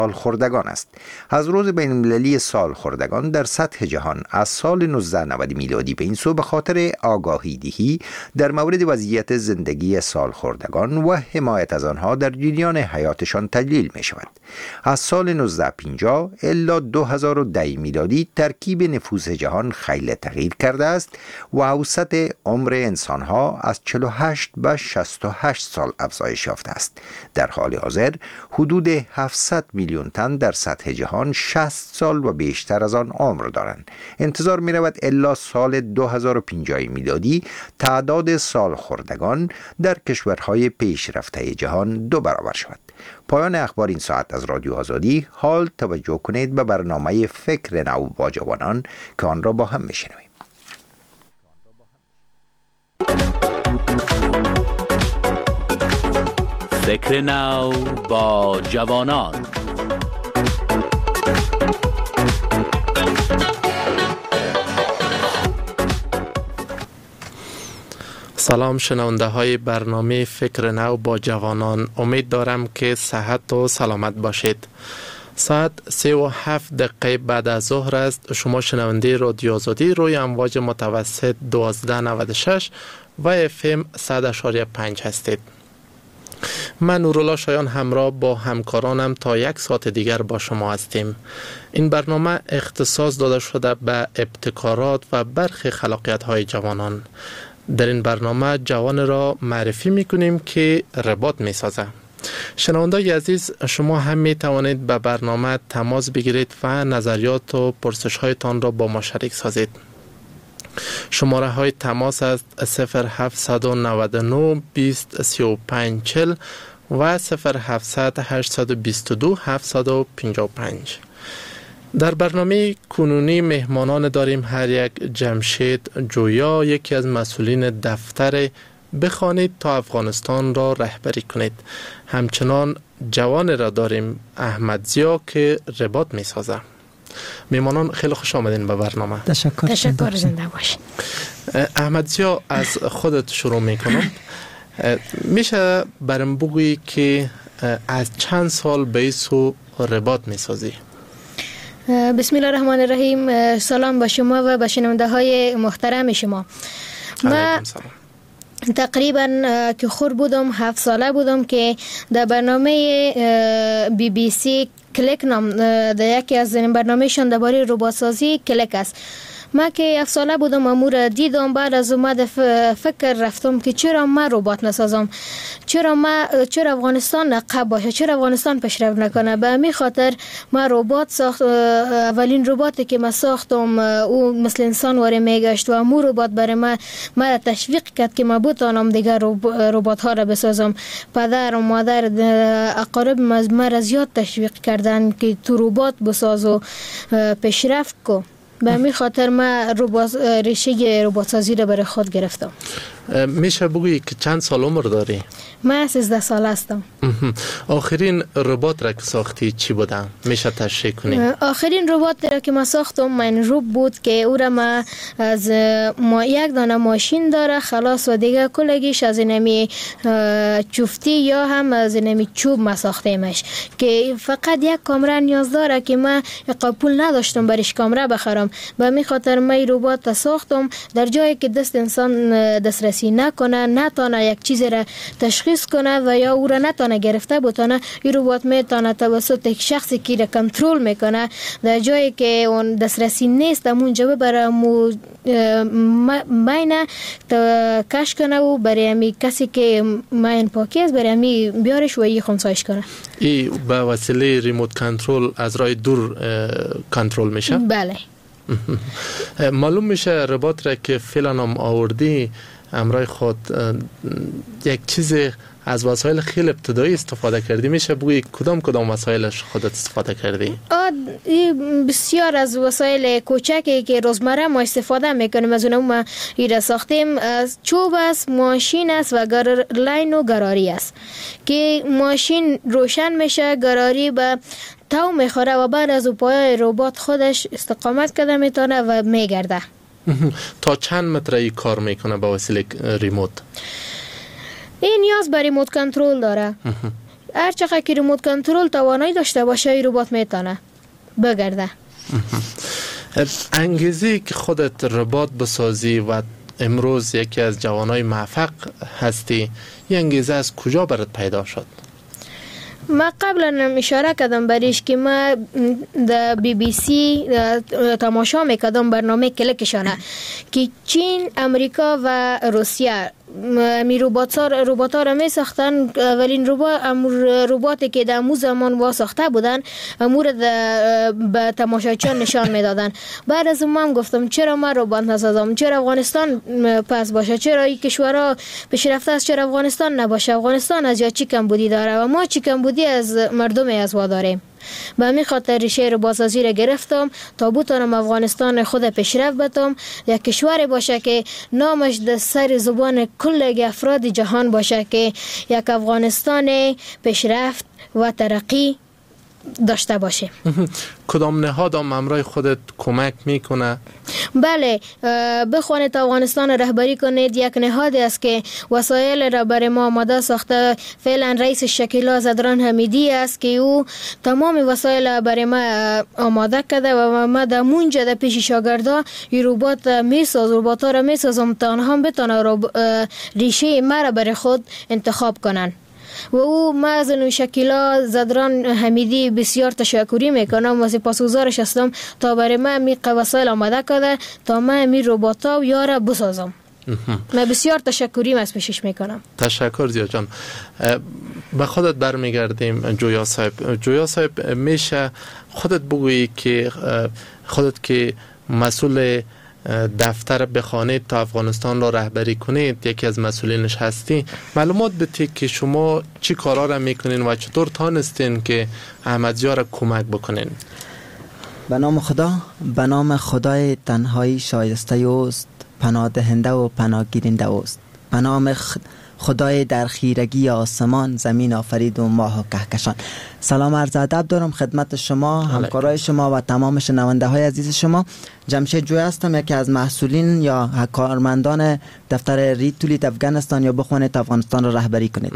سالخوردگان است. از روز بین المللی سالخوردگان در سطح جهان از سال 1990 میلادی به این سو به خاطر آگاهی دهی در مورد وضعیت زندگی سالخوردگان و حمایت از آنها در جریان حیاتشان تجلیل می شود. از سال 1950 الی 2010 میلادی ترکیب نفوس جهان خیلی تغییر کرده است و اوسط عمر انسانها از 48 به 68 سال افزایش یافته است. در حال حاضر حدود 700 میلیون تن در سطح جهان 60 سال و بیشتر از آن عمر دارند. انتظار می رود الی سال 2050 میلادی تعداد سالخوردگان در کشورهای پیشرفته جهان 2 برابر شود. پایان اخبار این ساعت از رادیو آزادی. حال توجه کنید به برنامه فکر نو با جوانان که آن را با هم میشنویم. فکر نو با جوانان. سلام شنونده های برنامه فکر نو با جوانان، امید دارم که صحت و سلامت باشید. ساعت 3:07 بعد از ظهر است. شما شنونده رادیو آزادی روی امواج متوسط 1296 و FM 100.5 هستید. من نورالله شایان همراه با همکارانم تا 1 ساعت دیگر با شما هستیم. این برنامه اختصاص داده شده به ابتکارات و برخی خلاقیت های جوانان. در این برنامه جوان را معرفی میکنیم که ربات میسازه. شنوندگان عزیز، شما هم می توانید به برنامه تماس بگیرید و نظریات و پرسش هایتان را با ما شریک سازید. شماره های تماس است 0799 20 35 40 و 0700 822 755. در برنامه کنونی مهمانان داریم. هر یک جمشید جویا، یکی از مسئولین دفتر بخوانید تا افغانستان را رهبری کنید. همچنان جوان را داریم، احمد زیا، که رباط می سازه. مهمانان خیلی خوش آمدین به برنامه. تشکر، زنده باشین. احمد زیا، از خودت شروع میکنم. میشه برام بگویی که از چند سال به ایسو رباط می سازی؟ بسم الله الرحمن الرحیم. سلام به شما و به شنونده های محترم شما. ما تقریبا که خور بودم 7 ساله بودم که در برنامه BBC کلیک نام در یکی از برنامهشان درباره ربات سازی کلیک است. ما که 7 ساله بودم امور دیدم. بعد از اومد فکر رفتم که چرا ما ربات نسازم، چرا افغانستان نقب باشه، چرا افغانستان پیشرفت نکنه. به همین خاطر ما ربات ساخت. اولین رباتی که ما ساختم او مثل انسان واره میگشت و مو ربات برای ما تشویق کرد که ما بتونم دیگر ربات ها را بسازم. پدر و مادر اقارب ما را زیاد تشویق کردن که تو ربات بساز و پیشرفت کو. به همین خاطر من ریشه ربات سازی را برای خود گرفتم. میشه بگویی که چند سال عمر داری؟ من 13 سال هستم. آخرین ربات را که ساختی چی بوده؟ میشه تشریح کنی؟ آخرین ربات را که ما ساختم من روب بود که او را ما از یک دانه ماشین داره خلاص و دیگه کلگیش از اینمی چوفتی یا هم از اینمی چوب ما ساختیمش که فقط یک کامره نیاز داره که ما پول نداشتم برش کامره بخرم. به همین خاطر من ربات ساختم در جایی که دست انسان دسترسی نکنه، نتونه یک چیز را تشخیص کنه و یا او را نتونه گرفته بتونه. این ربات میتونه توسط یک شخصی که را کنترل میکنه در جایی که اون دسترسی نیست اونجا برای ماینه کش کنه و برای امی کسی که ماین پاکی است برای امی بیارش و ای خونسایش کنه. ای به وسیله ریموت کنترل از راه دور کنترل میشه؟ بله. معلوم میشه ربات را که فعلا هم آوردی امرای خود یک چیز از وسایل خیلی ابتدایی استفاده کردی. میشه بگویی کدام وسایلش خودت استفاده کردی؟ بسیار از وسایل کوچکی که روزمره ما استفاده میکنیم از اونم ما ایره ساختیم. از چوب است، ماشین است و لاین و گراری است که ماشین روشن میشه، گراری به تو میخوره و بعد از پای ربات خودش استقامت کرده میتونه و میگرده. تا چند متر ای کار میکنه با وسیله ریموت؟ این نیاز به ریموت کنترل داره. هر چقدر که ریموت کنترل توانایی داشته باشه این ربات میتونه بگرده. انگیزه که خودت ربات بسازی و امروز یکی از جوانای موفق هستی، این انگیزه از کجا برات پیدا شد؟ ما قبلا اشاره کردم بریش که ما در BBC تماشا میکردم برنامه کلکشانه که چین، امریکا و روسیه می ربات ها را می ساختن. اولین رباتی که در امو زمان وا ساخته بودن امور به تماشاچیان نشان می دادن. بعد از ما هم گفتم چرا ما ربات نسازم، چرا افغانستان پس باشه، چرا این کشورها پیشرفته است، چرا افغانستان نباشه. افغانستان از چی کمبودی داره و ما چی کمبودی از مردم از وا داریم. به همین خاطر ریشه ربات‌سازی را گرفتم تا بتونم افغانستان خود پیشرفت بدم، یک کشور باشه که نامش در سر زبان کل افراد جهان باشه که یک افغانستان پیشرفت و ترقی داشته باشه. کدام نهاد همراه خودت کمک میکنه؟ بله، بخواید افغانستان رهبری کنید. یک نهادی است که وسایل را برای ما آماده ساخته. فعلا رئیس شکیلا زدران حمیدی است که او تمام وسایل برای ما آماده کرده و ما در مونجا در پیش شاگردا این ربات ربات ها را میسازم تا آنها بتونه ریشه ما را برای خود انتخاب کنن. و او ما از شکیلا زدران حمیدی بسیار تشکری میکنم و سپاسگزارش هستم تا برای ما می وسایل آماده کرده تا ما می رباتا و یارا بسازم. من بسیار تشکری از پیشش میکنم. تشکر زیا جان. به خودت برمیگردیم جویا صاحب. جویا صاحب میشه خودت بگویی که خودت که مسئول دفتر بخوانید تا افغانستان را رهبری کنید، یکی از مسئولینش هستی، معلومات بده که شما چی کارا را میکنین و چطور تانستین که احمدزیا را کمک بکنین؟ به نام خدا، به نام خدای تنهایی شایسته اوست، پناه دهنده و پناه گیرنده اوست. به نام خدای در خیرگی آسمان زمین آفرید و ماه و کهکشان. سلام عرض ادب دارم خدمت شما، همکارای شما و تمام شنونده های عزیز شما. جمشید جوی هستم، یکی از مسئولین یا کارمندان دفتر رید تولید افغانستان یا بخوانید افغانستان را رهبری کنید.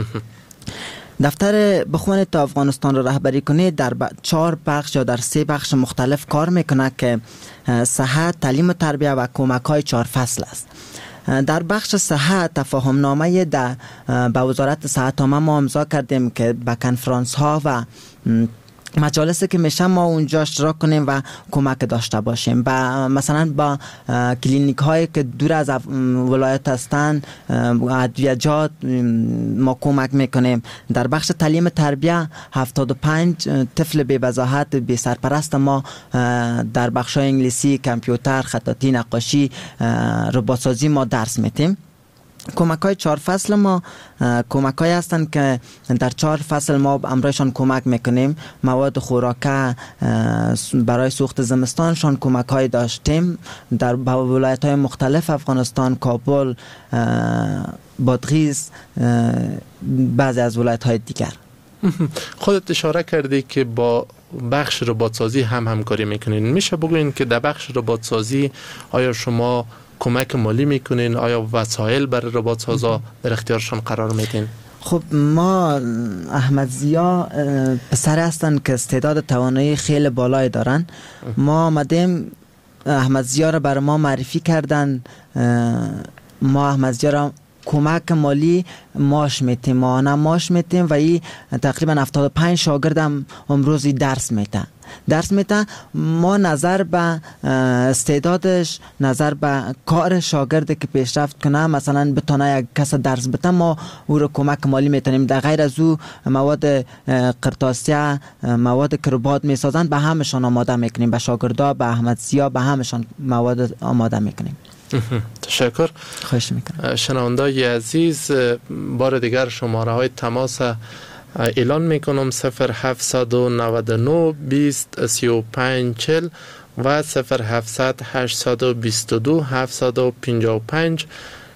دفتر بخوانید تا افغانستان را رهبری کنید در 4 بخش یا در 3 بخش مختلف کار میکنه که صحت، تعلیم و تربیت و کمک های 4 فصل است. در بخش صحت تفاهم نامه با وزارت صحت ما امضا کردیم که با کنفرانس ها و مجالسی که میشه ما اونجا اشتراک کنیم و کمک داشته باشیم. مثلا با کلینیک هایی که دور از ولایت هستند، ادویه‌جات ما کمک میکنیم. در بخش تعلیم تربیت 75 طفل بی وضاحت بی سرپرست ما در بخش انگلیسی، کامپیوتر، خطاطی، نقاشی، ربات‌سازی ما درس میدیم. کمک های 4 فصل ما کمک های هستند که در 4 فصل ما امرایشان کمک میکنیم. مواد خوراکه برای سوخت زمستانشان کمک های داشتیم در ولایت های مختلف افغانستان، کابل، بادغیس، بعضی از ولایت های دیگر. خودت اشاره کردی که با بخش ربات‌سازی هم همکاری میکنین. میشه بگوین که در بخش ربات‌سازی آیا شما کمک مالی میکنین؟ آیا وسایل برای ربات‌سازا در اختیارشان قرار میدین؟ خب ما احمدزیا پسر هستن که استعداد توانایی خیلی بالای دارن. ما آمدیم احمدزیا را برای ما معرفی کردن. ما احمدزیا را کمک مالی ماش میتیم، ماهانه میتیم و این تقریبا 75 شاگردم امروزی درس میتن. ما نظر به استعدادش، نظر به کار شاگرد که پیشرفت کنه، مثلا بتونه یک کس درس بده، ما او رو کمک مالی میتونیم. در غیر از او مواد قرطاسیه، مواد که ربات میسازن به همشان آماده میکنیم، به شاگردا، به احمدزیا، به همشان مواد آماده میکنیم. تشکر. خواهش میکنم. شنوندای عزیز، بار دیگر شماره های تماس اعلان میکنم: 0799 20 35 40 و 0700 822 755.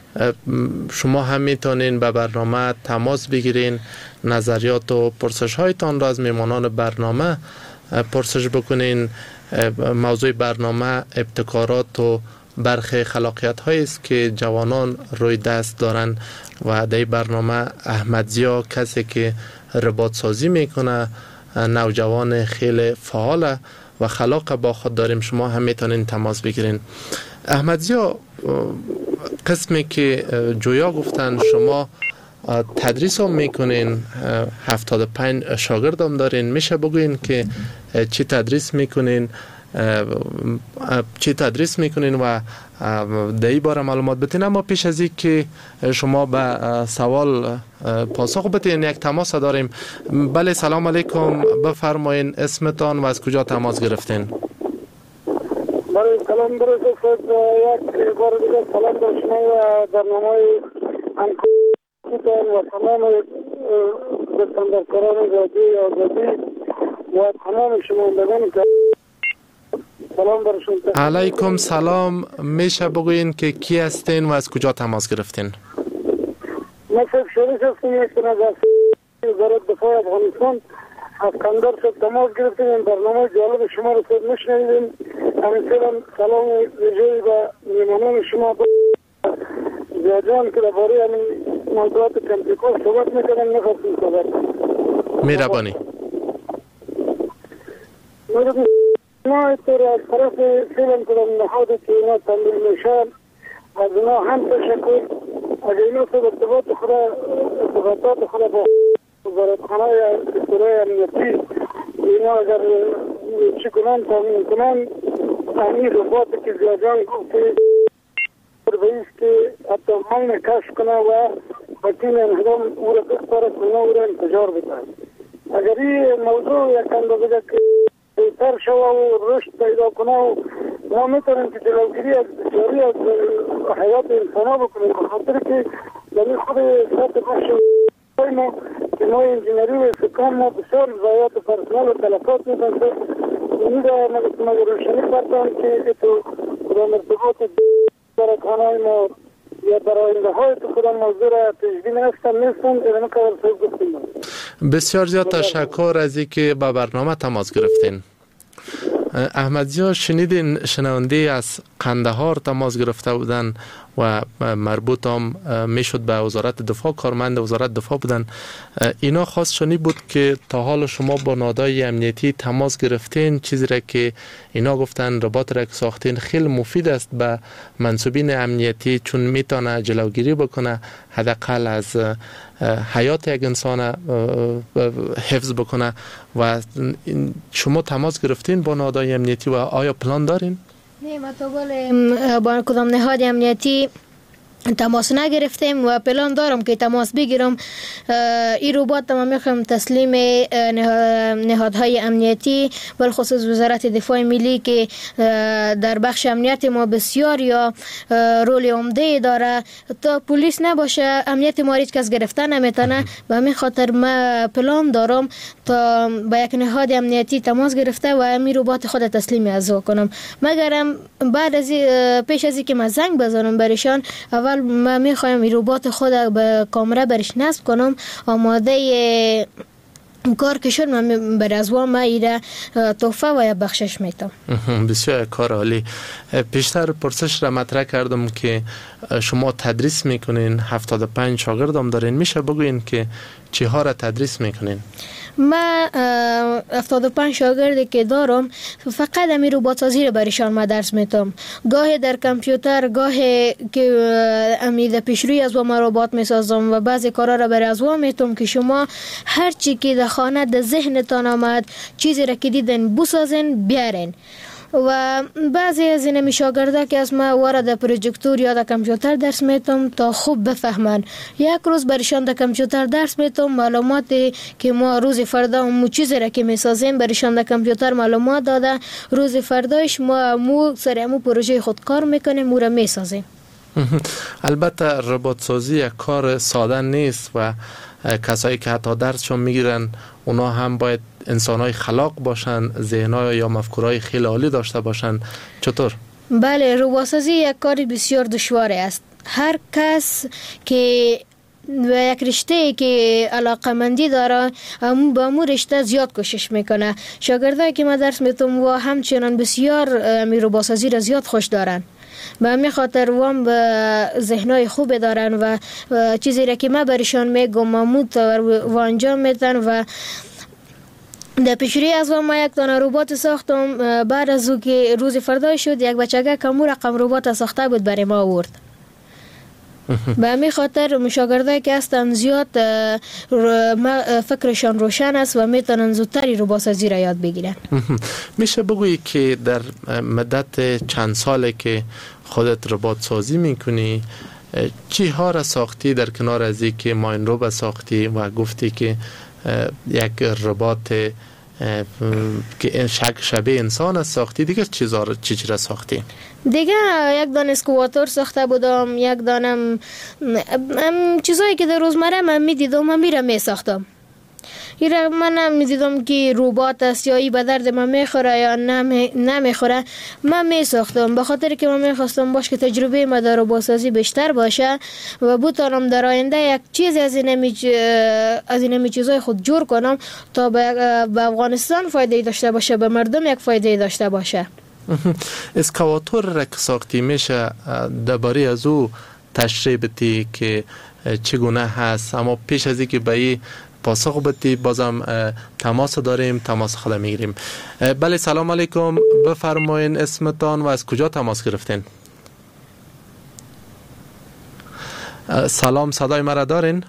شما هم میتونین به برنامه تماس بگیرین، نظریات و پرسش هایتان را از میمانان برنامه پرسش بکنین. موضوع برنامه ابتکارات و برخی خلاقیت هایی است که جوانان روی دست دارن و در برنامه احمدزیا کسی که رباط سازی میکنه نوجوان خیلی فعال و خلاق با خود داریم. شما هم میتونین تماس بگیرین. احمدزیا، قسمی که جویا گفتن شما تدریس هم میکنین، 75 شاگرد هم دارین، میشه بگوین که چی تدریس میکنین و در این باره معلومات بتین؟ اما پیش از این که شما به سوال پاسخ بتین یک تماس داریم. بله، سلام علیکم، بفرمایین اسمتان و از کجا تماس گرفتین؟ بله سلام برای یک بار دیگه سلام در شما و برنامه همکارتان و تمام بستاندرکاران رادیوی آزادی و تمام شنوندگان که سلام برشون. علیکم سلام، میشه بگوین که کی هستین و از کجا تماس گرفتین؟ من شیخ شریف هستم، یک از وزارت دفاع افغانستان. از کندر شد تماس گرفتیم. این برنامه جالب شما رو خود میشنیدیم. همینطور سلام ویژه‌ای به میهمانان شما زیادان که درباره همین موضوعات کمپیوتر صحبت میکنن نخواستیم صحبت مهربانی. ما اینطور از طرف فیلم کدام نهادی که اینا تنبیل میشن از اینا هم تشکر. اگر اینا خود ارتباطات خود با وزارتخانه دکترهای امنیتی اینا اگر چی کنن تامین کنن، همین رباطی که زیادان گفت بایست که حتی ماین کشف کنه و بطین انهدام او را بخبره کنه او را انتجار بده. اگر این موضوع یک اندازه که بهتر شوه و رشد پیدا کنه و ما میتونیم که جلوگیری از جاری از حیات انسان ها بکنیم، بخاطر که در خود سطح بخش ما که ما انجینری و سکان ما بسیار ضایعات پرسنل و تلفات میکنیم. این را مگه روشنی کردن که تو کدام ارتباط برای ما یا برای آینده های تو کدام موضوع را تجدید نیستن اینا کار صحب گفتیم. بسیار زیاد تشکر از اینکه با برنامه تماس گرفتین. احمدزیا، شنیدین شنونده از قندهار تماس گرفته بودن و مربوط هم میشد به وزارت دفاع، کارمند وزارت دفاع بودن. اینا خواستشانی بود که تا حال شما با نهادهای امنیتی تماس گرفتین، چیزی را که اینا گفتن رباط را که ساختین خیلی مفید است به منصوبین امنیتی، چون میتونه جلوگیری بکنه حداقل از حیات یک انسان حفظ بکنه. و شما تماس گرفتین با نهادهای امنیتی و آیا پلان دارین؟ نه، ما تا با کدام نهاد امنیتی تماس نگرفتیم و پلان دارم که تماس بگیرم. این رباط ما میخوام تسلیم نهادهای امنیتی، بالخصوص وزارت دفاع ملی که در بخش امنیت ما بسیار یا رول عمده داره. تا پلیس نباشه امنیت ما هیچ کس گرفتن نمیتونه. به همین خاطر ما پلان دارم تا با یک نهاد امنیتی تماس گرفته و این رباط خود تسلیم از کنم. مگرم بعد از پیش از اینکه ما زنگ بزنم برشان، اول ما میخوایم این رباط خود به کامره برش نصب کنم. آماده کار که شد من بر از ما ایره تحفه و یا بخشش میتم. بسیار کار عالی. پیشتر پرسش را مطرح کردم که شما تدریس میکنین، 75 شاگرد هم دارین. میشه بگوین که چی ها را تدریس میکنین؟ ما 75 شاگردی که دارم فقط امی رباط سازی رو برشان ما درس میتم. گاهی در کامپیوتر، گاهی که امی در پیشروی از ما رباط میسازم و بعضی کارا را بر از میتم که شما هر چی که در خانه در ذهنتان آمد، چیزی را که دیدن بسازین بیارین. و بعضی از این شاگردا که از ما وارد پروژکتور یا در کامپیوتر درس میتم تا خوب بفهمن. یک روز برشان در کامپیوتر درس میتم، معلوماتی که ما روز فردا مو چیزی را که میسازیم برشان در کامپیوتر معلومات داده، روز فرداش ما مو سر مو پروژه خود کار میکنیم، مو را میسازیم. البته رباط سازی یک کار ساده نیست و کسایی که حتی درسشون میگیرن اونا هم باید انسانای خلاق باشن، ذهنای یا مفکورای خیلی عالی داشته باشن. چطور؟ بله، رباط سازی یک کار بسیار دشوار است. هر کس که و یک رشته که علاقمندی داره با امو رشته زیاد کوشش میکنه. شاگردایی که ما درس میتم و همچنان بسیار رباط سازی را زیاد خوش دارن. به همین خاطر وام به ذهنای خوب دارن و چیزی را که من برشان میگم مامود و انجام میدن. و در پیشروی از ما یک دانه ربات ساختم. بعد از او که روز فردای شد یک بچگه کمو رقم ربات ساخته بود برای ما آورد. به همین خاطر مشاگردایی که هستن زیاد فکرشان روشن است و میتونن زودتری ربات‌سازی را یاد بگیرن. میشه بگویی که در مدت چند ساله که خودت ربات سازی میکنی چی ها را ساختی در کنار از این که ماین روبا ساختی و گفتی که یک ربات که شبیه انسان است ساختی، دیگه چی را ساختی؟ دیگه یک دانه اسکواتور ساخته بودم، یک دانم چیزایی که در روزمره من میدیدم من میرم میساختم. من میدیدم که ربات است یا ای به درد من میخوره یا نمیخوره، من میساختم به خاطر که من میخواستم باش که تجربه من در ربات‌سازی بیشتر باشه و بتونم در آینده یک چیزی از این چیزای خود جور کنم تا به افغانستان فایده داشته باشه، به مردم یک فایده داشته باشه. اسکواتور را که ساختی میشه درباره از او تشریح بدی که چگونه هست؟ اما پیش از اینکه به این پاسخ بدی بازم تماس داریم، تماس خود میگیریم. بله سلام علیکم، بفرمایین اسمتان و از کجا تماس گرفتین؟ سلام، صدای مرا دارین؟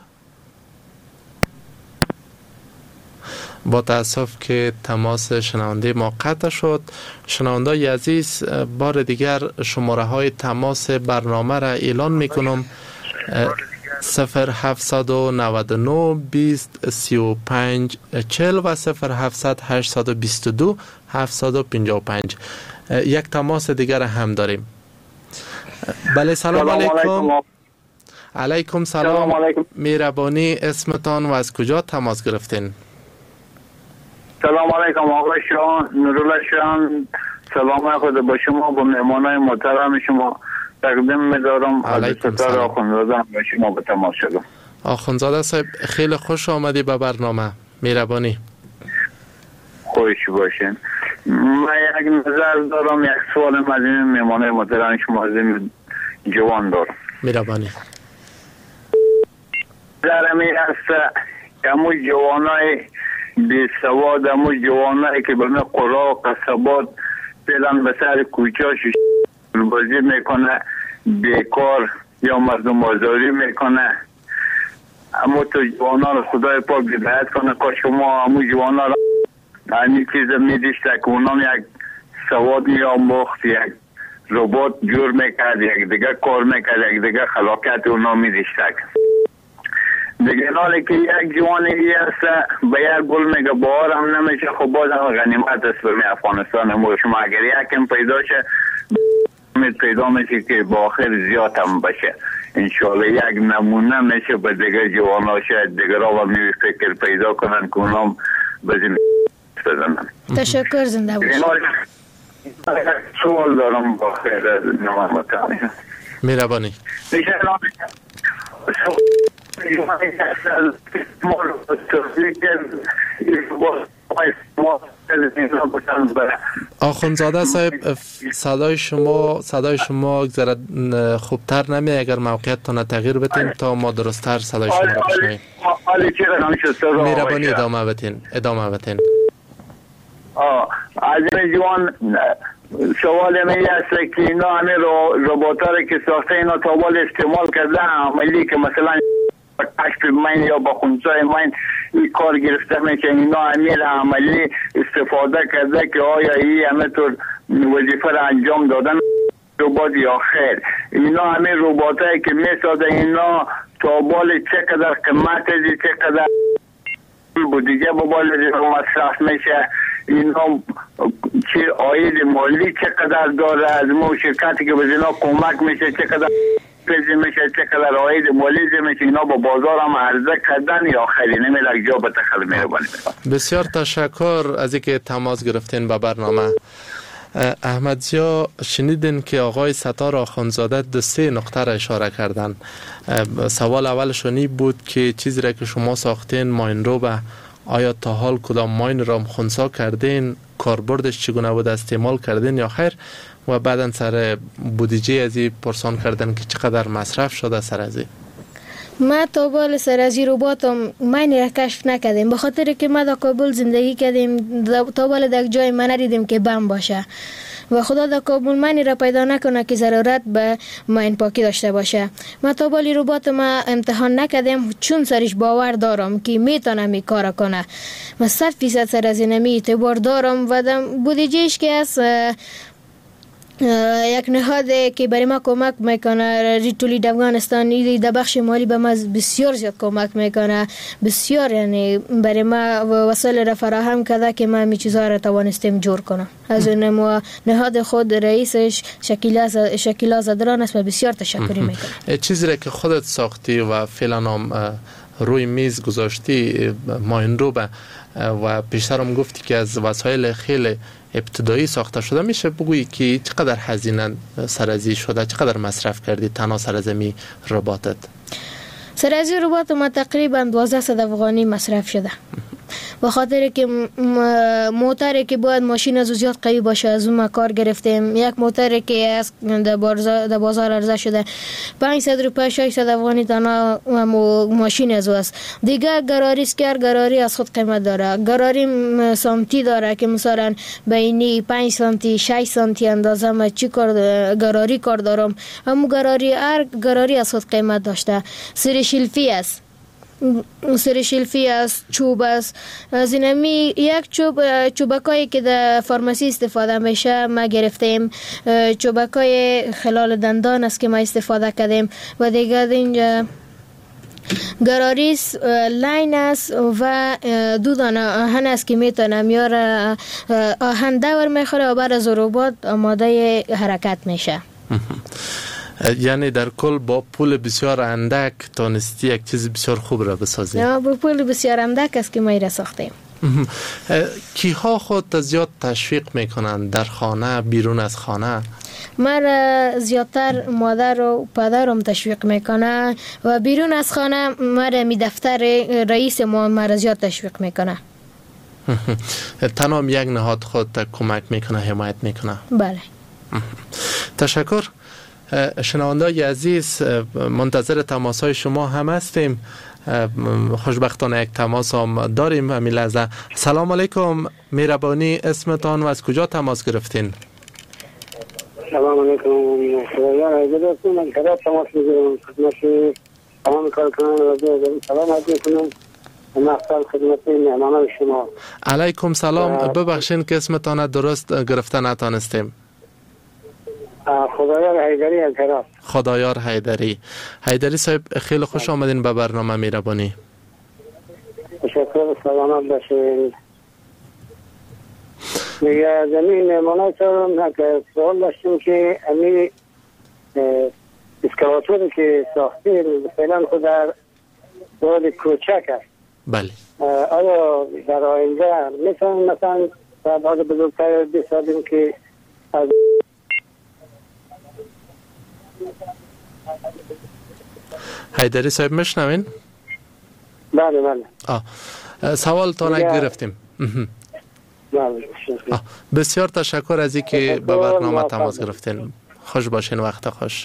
با تاسف که تماس شنونده ما قطع شد. شنونده عزیز، بار دیگر شماره های تماس برنامه را اعلان میکنم: 0799 20 35 40 و 0700 822 755. یک تماس دیگر هم داریم. بله سلام علیکم. علیکم سلام. مهربانی، اسمتان و از کجا تماس گرفتین؟ سلام علیکم آقای شاه، نورالله شاه. سلام خود با شما، با مهمانای محترم شما تقدیم می‌دارم. عبدالستار آخوندزاده با شما به تماس شدم. آخوندزاده صاحب خیلی خوش آمدی به برنامه. مهربانی. خوش باشین. من یک نظر دارم، یک سوال از این مهمانای محترم شما از این جوان دارم. مهربانی. نظرم این است که همون جوانای بی سواد، همون جوانایی که به قرا و قصبات فعلا به سر کوچاش بازی میکنه، بیکار یا مردم آزاری میکنه، اما تو جوانا رو خدای پاک هدایت کنه. که شما همون جوانا رو همین چیز میدیشته که اونان یک سواد میاموخت، یک ربات جور میکرد، یک دیگه کار میکرد، یک دیگه خلاقیت اونا میدیشته. دیگه حالی که یک جوانی هست به یک گل میگه بار هم نمیشه، خب باز هم غنیمت است برمی افغانستان. ما شما اگر یکم پیدا شه پیدا میشه که با آخر زیاد هم بشه. انشالله یک نمونه میشه به دیگه جوان ها، شاید دیگه را می فکر پیدا کنن که اونام بزن بزنن. تشکر، زنده باشید. سوال دارم با خیر نمامتانی. مهربانی. آخوندزاده صاحب صدای شما ذره خوبتر نمی، اگر موقعیتتان تغییر بدین تا ما درست‌تر صدای شما را بشنویم. مهربانی ادامه بدین. از این جوان سوال می است که اینا همه ربات‌ها که ساخته اینا تا بال استعمال کرده عملی که مثلا کشف مین یا با خونسای مین این کار گرفته میشه، اینا امیر عملی استفاده کرده که آیا این همه طور وظیفه را انجام دادن ربات یا خیر. اینا همه رباتایی که میسازه اینا تا بال چقدر قیمت دی، چقدر بودیجه با بال مصرف میشه، اینا چه عاید مالی چقدر داره، از ما شرکتی که به اینا کمک میشه چقدر میشه، چقدر عاید مالی میشه، اینا با بازار هم عرضه کردن یا خیلی نمیلک جا به تخیل مهربانی میکنم. بسیار تشکر از اینکه تماس گرفتین به برنامه. احمدزیا، شنیدین که آقای ستار آخوندزاده دو سه نقطه را اشاره کردن. سوال اولشانی بود که چیزی را که شما ساختین ماین رو به آیا تا حال کدام ماین را خنثی کردین کاربردش چگونه بود، استعمال کردین یا خیر؟ و بعدا سر بودجه ازی پرسان کردن که چقدر مصرف شده سر ازی؟ ما تا بال سر از رباتم من را کشف نکردیم، به خاطر که ما در کابل زندگی کردیم. تا بال در جای من ندیدیم که بم باشه و خدا در کابل من را پیدا نکنه که ضرورت به ماین پاکی داشته باشه. ما تا بال ربات ما امتحان نکردیم، چون سرش باور دارم که میتونم این کار کنه. ما 100% سر از اینمی اعتبار دارم و بودجهش که از یک نهاد که برای ما کمک میکنه، ریتولید افغانستان در بخش مالی به ما بسیار زیاد کمک میکنه، بسیار، یعنی برای ما وسایل را فراهم کرده که ما می چیزها را توانستیم جور کنم. از اون نهاد خود رئیسش شکیلا زدران است و بسیار تشکری میکنم. چیزی را که خودت ساختی و فعلا هم روی میز گذاشتی ماین رو و پیشترم گفتی که از وسایل خیلی ابتدایی ساخته شده، میشه بگویی که چقدر هزینه سرازی شده، چقدر مصرف کردی تنها سرازمی رباتت؟ سرازی ربات ما تقریبا 1200 افغانی مصرف شده، به خاطر که موتر که باید ماشین از زیاد قوی باشه از اون ما کار گرفتیم. یک موتر که از در بازار عرضه شده 500 روپیه 600 افغانی تنها ماشین از است. دیگه گراری از خود قیمت داره. گراری سانتی داره که مثلا بینی 5 سانتی 6 سانتی اندازه ما چی گراری کار دارم. همون گراری از خود قیمت داشته. سر شلفی است، چوب است. از اینمی یک چوبکایی که در فارماسی استفاده میشه ما گرفتیم. چوبکای خلال دندان است که ما استفاده کردیم و دیگه اینجا گراریس لاین است و دو دانه آهن است که میتونم یا آهن دور میخوره و بعد از ربات آماده حرکت میشه. یعنی در کل با پول بسیار اندک تانستی یک چیز بسیار خوب را بسازی؟ با پول بسیار اندک است که ما را ساختیم. کیها خود زیاد تشویق میکنن در خانه بیرون از خانه؟ ما را زیادتر مادر و پدرم تشویق میکنه و بیرون از خانه ما را می دفتر رئیس ما را زیاد تشویق میکنه. تنها یک نهاد خود کمک میکنه، حمایت میکنه؟ بله. تشکر. شنونده‌های عزیز، منتظر تماس‌های شما هم هستیم. خوشبختانه یک تماس هم داریم همین لحظه. سلام علیکم، مهربانی اسمتان و از کجا تماس گرفتین؟ سلام علیکم، من کجا تماس میگیرم؟ خدمت تمام کارکنان رادیو سلام عرض میکنم. مخصوصا خدمت مهمانان شما. علیکم سلام. ببخشید که اسمتان درست گرفته نتانستیم. خدایار حیدری از هرات. خدایار حیدری صاحب، خیلی خوش آمدین به برنامه مهربانی. تشکر، سلامت باشین. میگه زمین مهمانای سرم که سوال داشتیم که امی اسکواتوری که ساختیم فعلا خود در دور کوچک است. بله. آیا در آینده مثلا در بعد بزرگتر بسازیم که از حیدری صاحب میشنوین؟ بله بله. سوال تا نگرفتیم. بسیار تشکر از اینکه به برنامه تماس گرفتین. خوش باشین، وقت خوش.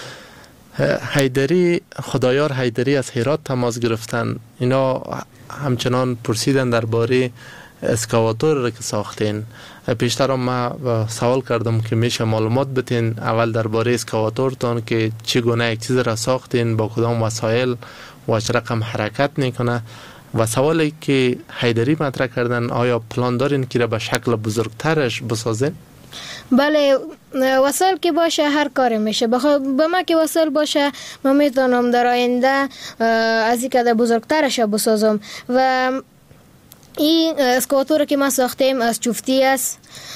خدایار حیدری از هرات تماس گرفتن. اینا همچنان پرسیدن درباره اسکواتور که ساختین. پیشتر ما سوال کردم که میشه معلومات بتین اول درباره اسکواتورتان که چگونه یک چیز را ساختین، با کدام وسایل و چه رقم حرکت میکنه. و سوالی که حیدری مطرح کردن، آیا پلان دارین که را به شکل بزرگترش بسازین؟ بله، وسایل که باشه هر کاری میشه. به ما که وسایل باشه ما میتونم در آینده از این که بزرگترش بسازم. و این اسکواتور که ما ساختیم از چفتی است،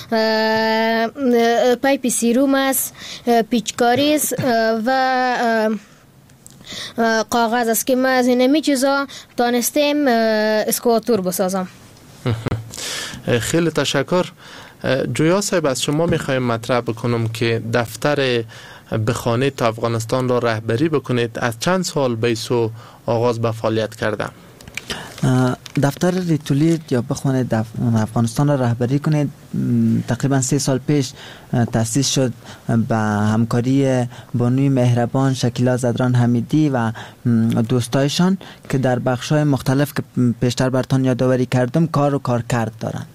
پایپ سیروم است، پیچکاری است و کاغذ است که ما از اینمی چیزا تانستیم اسکواتور بسازم. خیلی تشکر. جویا صاحب، از شما میخوایم مطرح بکنم که دفتر بخانه تا افغانستان را رهبری بکنید. از چند سال بیسو آغاز به فعالیت کرده؟ دفتر ریتولید یا بخوانید افغانستان را رهبری کنید تقریبا 3 سال پیش تأسیس شد به همکاری بانوی مهربان شکیلا زدران حمیدی و دوستایشان که در بخش‌های مختلف که پیشتر براتون یادآوری کردم کار و کارکرد دارن.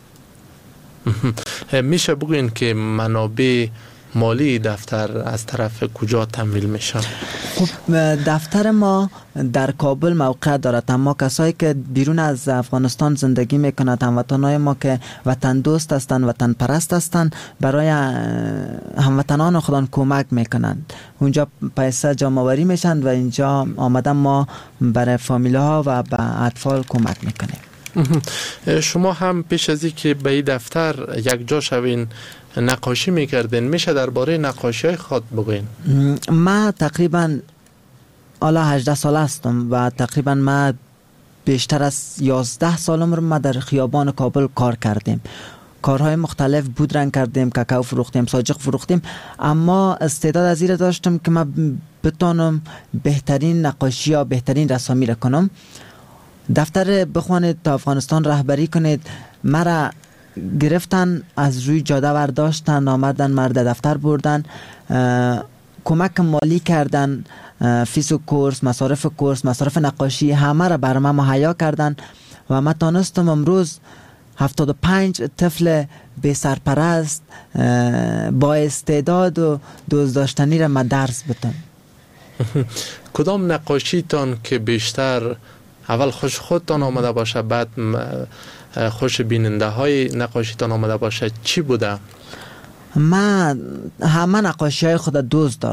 میشه بگوین که منابع مالی دفتر از طرف کجا تمویل میشن؟ خب دفتر ما در کابل موقع دارد، اما کسایی که بیرون از افغانستان زندگی میکنند، هموطنای ما که وطن دوست هستند، وطن پرست هستند، برای هموطنان خودان کمک میکنند. اونجا پیسه جمع آوری میشن و اینجا آمدن ما برای فامیل ها و به اطفال کمک میکنیم. شما هم پیش از این که به این دفتر یک جا شوین نقاشی میکردین، میشه درباره نقاشی های خود بگوین؟ ما تقریبا حالا 18 سال هستم و تقریبا ما بیشتر از 11 سالم رو ما در خیابان کابل کار کردیم. کارهای مختلف بودرنگ کردیم، کاکائو فروختیم، ساجق فروختیم، اما استعداد از این داشتم که ما بتونم بهترین نقاشی یا بهترین رسامی را کنم. دفتر بخوانید تا افغانستان رهبری کنید مرا گرفتن، از روی جاده برداشتن، آمدن مرد دفتر بردن، کمک مالی کردن، فیس و کورس، مصارف نقاشی همه را بر من مهیا کردن و من تانستم امروز 75 طفل بی سرپرست با استعداد و دوست داشتنی را من درس بدم. کدام نقاشی تان که بیشتر اول خوش خودتان آمده باشه، بعد خوش بیننده های نقاشی تان آمده باشه چی بوده؟ من همه نقاشی های خود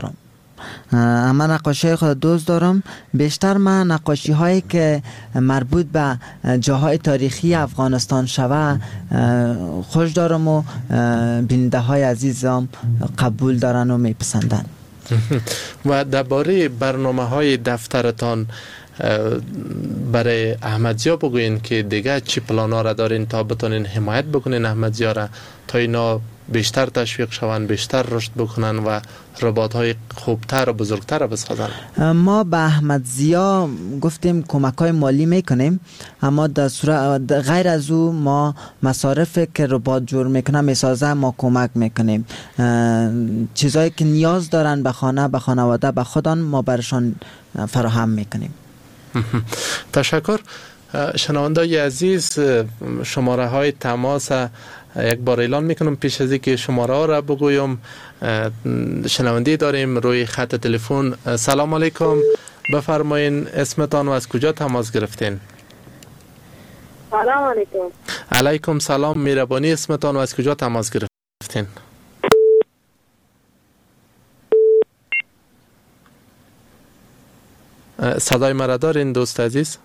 دوست دارم. بیشتر من نقاشی هایی که مربوط به جاهای تاریخی افغانستان شوه خوش دارم و بیننده های عزیزم قبول دارن و میپسندن. و درباره برنامه های دفترتان برای احمدزیا بگوین که دیگه چی پلانا را دارین تا بتونین حمایت بکنین احمدزیا را تا اینا بیشتر تشویق شوند، بیشتر رشد بکنن و رباط‌های خوبتر و بزرگتر بسازن؟ ما به احمدزیا گفتیم کمک‌های مالی میکنیم، اما در غیر از او ما مصارف که رباط جور میکنه میسازه ما کمک میکنیم. چیزایی که نیاز دارن به خانه، به خانواده، به خودان ما برشان فراهم میکنیم. تشکر. شنونده‌های عزیز، شماره های تماس یک بار اعلان میکنم پیش از اینکه شماره ها را بگویم. شنونده داریم روی خط تلفن. سلام علیکم، بفرمایین اسمتان و از کجا تماس گرفتین؟ سلام علیکم. علیکم سلام، مهربانی اسمتان و از کجا تماس گرفتین؟ صدای مرا دارین دوست عزیز؟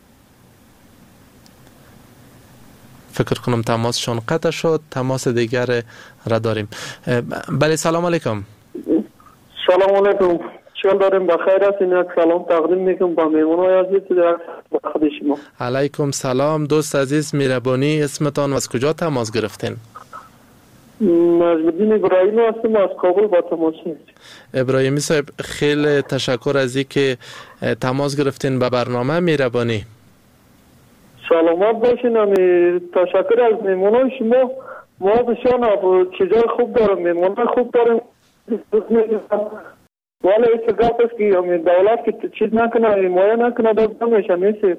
فکر کنم تماسشون قطع شد. تماس دیگر را داریم. بله سلام علیکم. سلام علیکم، چون داریم بخیر هستین؟ یک سلام تقدیم میکنم با مهمانای عزیز در خود شما. علیکم سلام دوست عزیز، مهربانی اسمتان و از کجا تماس گرفتین؟ نجم‌الدین ابراهیمی هستم، از کابل با تماس هستم. ابراهیمی صاحب خیلی تشکر از اینکه تماس گرفتین به برنامه. مهربانی سلامت باشین. تشکر از مهمانای شما. ما بسیار چیزای خوب دارم، مهمانای خوب دارم، ولی ایسا گفت است که دولت که چیز نکنه، حمایه نکنه، دست نمیشه نیست.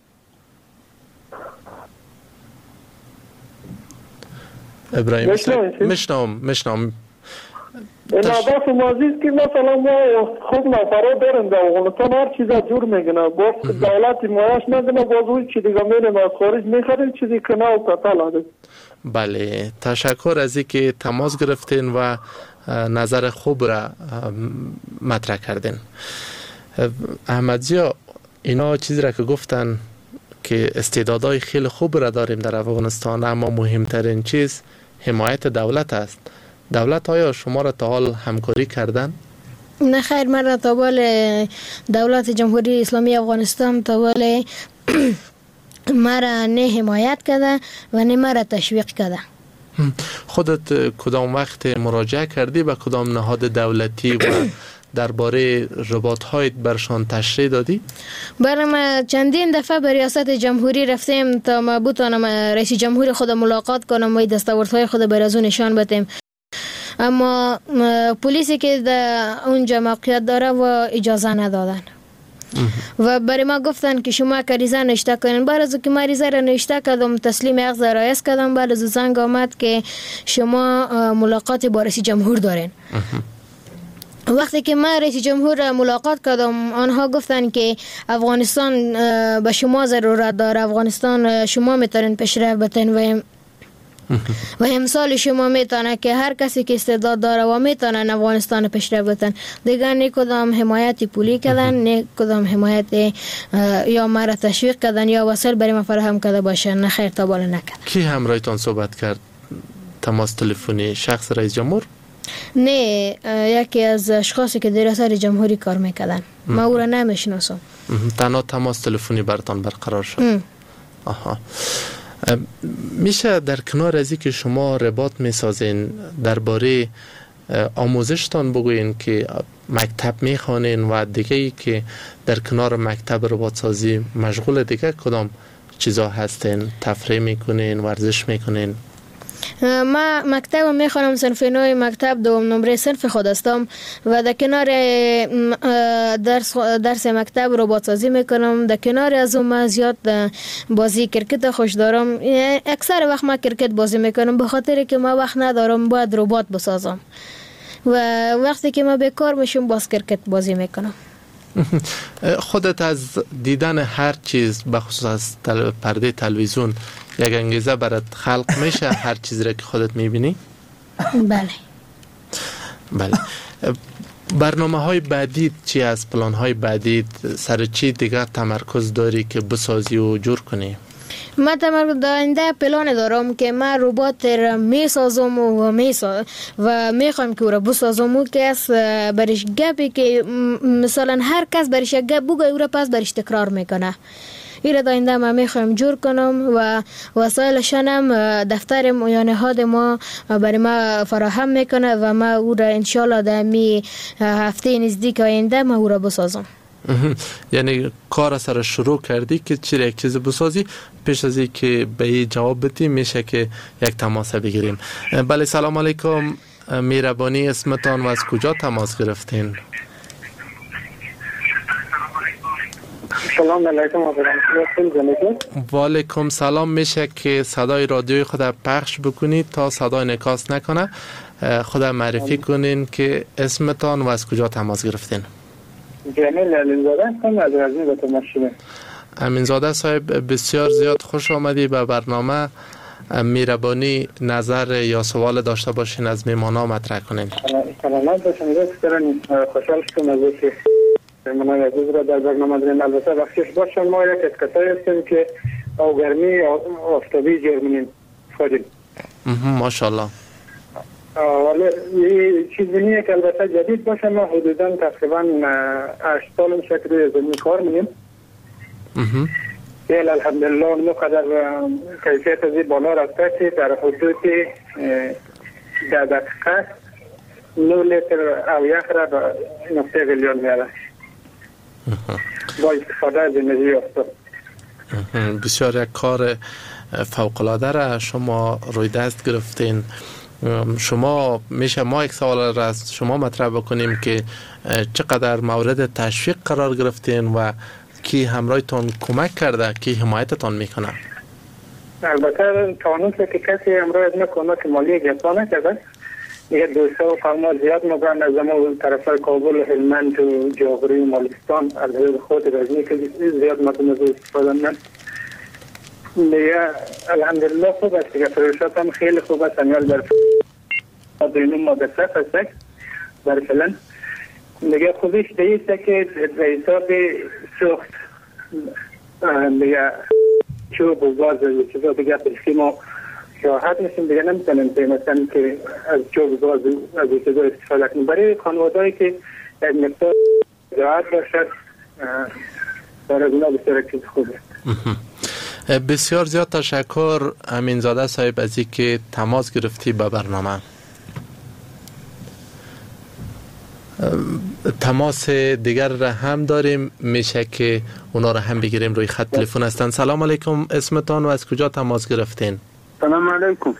ابراهیمی صاحب مشنام این عباس معزیز که مثلا ما خوب نفرات داریم در افغانستان، هر چیزا جور میگنه، باز دولت حمایهش نکنه، باز اون چی دیگه میریم از خارج میخریم، چیزی کنه و قتل هده. بله تشکر از اینکه تماس گرفتین و نظر خوب را مطرح کردین. احمدزیا اینا چیزی را که گفتن که استعدادهای خیلی خوب را داریم در افغانستان، اما مهمترین چیز حمایت دولت است. دولت آیا شما را تا حال همکاری کردن؟ نه خیر، من را تا حال دولت جمهوری اسلامی افغانستان تا حال مرا نه حمایت کرده و نه مرا تشویق کرده. خودت کدام وقت مراجعه کردی به کدام نهاد دولتی و درباره رباط‌هایت برشان تشریح دادی؟ بله، ما چندین دفعه به ریاست جمهوری رفتیم تا ما بتانم رئیس جمهور خود ملاقات کنم و دستاوردهای خود بر از اون نشان بدیم، اما پلیسی که در اونجا موقعیت داره و اجازه ندادن و برای ما گفتن که شما که ریزه نوشته کنین. بعد از که ما ریزه را نوشته کردم، تسلیم اخذ رایز کردم، بعد از زنگ آمد که شما ملاقات با رئیس جمهور دارین. وقتی که من رئیس جمهور ملاقات کردم، آنها گفتن که افغانستان به شما ضرورت داره، افغانستان شما میتونین پیشرفت بتین و امثال شما میتونه که هر کسی که استعداد داره و میتونه افغانستان پیشرفت بتن. دیگر نه کدام حمایت پولی کردن، نه کدام حمایت یا مرا تشویق کردن یا وسایل برای ما فراهم کرده باشن، نه خیر تا بالا نکرد. کی همراهتان صحبت کرد؟ تماس تلفنی شخص رئیس جمهور؟ نه، یکی از اشخاصی که در ریاست جمهوری کار میکردن. ما او را نمیشناسم. تنها تماس تلفنی براتان برقرار شد. آها. میشه در کنار از که شما رباط میسازین درباره آموزشتان بگوین که مکتب میخوانین و دیگه ای که در کنار مکتب رباط سازی مشغول دیگه کدام چیزا هستین؟ تفریح میکنین، ورزش میکنین؟ ما مکتب میخوانم، صنف نوع مکتب دوم نمره صنف خود هستم و در کنار درس مکتب رباط سازی میکنم. در کنار از اون ما زیاد بازی کرکت خوش دارم. اکثر وقت ما کرکت بازی میکنم به خاطر که ما وقت ندارم باید رباط بسازم و وقتی که ما بیکار میشم باز کرکت بازی میکنم. خودت از دیدن هر چیز بخصوص از پرده تلویزیون یک انگیزه برات خلق میشه هر چیزی را که خودت میبینی؟ بله. بله. برنامه های بعدی چی از پلان های بعدی سر چی دیگه تمرکز داری که بسازی و جور کنی؟ من تمرکز داینده پلان دارم که من رباط را میسازم و میخوام که او را بسازم و کس برش گپی که مثلا هر کس برش گپ بگه او را پس برش تکرار میکنه. این را داینده من میخوایم جور کنم و وسایلشان هم دفتر یا نهاد ما برای ما فراهم میکنه و ما او را انشالله در می هفته نزدیک آینده ما او را بسازم. یعنی کار سر شروع کردی که چی یک چیز بسازی؟ پیش از این که به این جواب بدی میشه که یک تماس بگیریم. بله، سلام علیکم. میربانی اسمتان و از کجا تماس گرفتین؟ سلام علیکم. و علیکم سلام. میشه که صدای رادیوی خود پخش بکنید تا صدای نکاس نکنه؟ خود معرفی کنین که اسمتان و از کجا تماس گرفتین؟ جمیل امینزاده هستم از غزنی به تماشیبه. امینزاده صاحب، بسیار زیاد خوش آمدی به برنامه. میربانی نظر یا سوال داشته باشین از میمانا مطرح کنین. سلامت باشم. خوشحال شدم از اینکه من عزیز را در برنامه داریم. البته بخشش باشم ما یک از کسایی هستیم که او گرمی آفتابی جرمونیم خودیم. ماشاءالله. ولی یه چیزی نیه که البته جدید باشه. ما حدودا تقریبا 8 سال میشه که روی زمین کار می‌کنیم. الحمدلله مقدر کیفیت از بالا رفته که در حدود 10 دقیقه 9 لیتر او یخ را به نقطه غلیان میاره با استفاده از انرژی آفتاب. بسیار یک کار فوق‌العاده را شما روی دست گرفتین. شما میشه ما یک سوال را از شما مطرح بکنیم که چقدر مورد تشویق قرار گرفتین و کی همراهتان کمک کرده، کی حمایتتان میکنه؟ البته تانوس که کسی همراه ما کمک مالی گرفته نکرده. یه دوستا و فرما زیاد مگرن از ما طرف کابل و هلمند و جاغوری و مالستان از خود غزنی که زیاد مردم از استفاده من دیگه الحمدلله خوب است که پروژات هم خیلی خوب است. امیال در دینون مدرسه هستک در فلن دیگه خوبیش دیسته که به حساب سخت دیگه چوب و باز و چیزا دیگه پرشکی ما راحت میشیم دیگه نمیتونیم مثلا که از چوب باز از چیزا استفاده کنیم. برای خانوادهایی که یک مقدار راحت باشد برای اونا بسیار چیز خوبه. بسیار زیاد تشکر امینزاده صاحب از اینکه تماس گرفتی به برنامه. تماس دیگر را هم داریم، میشه که اونا را هم بگیریم. روی خط تلفن هستن. سلام علیکم، اسمتان و از کجا تماس گرفتین؟ سلام علیکم.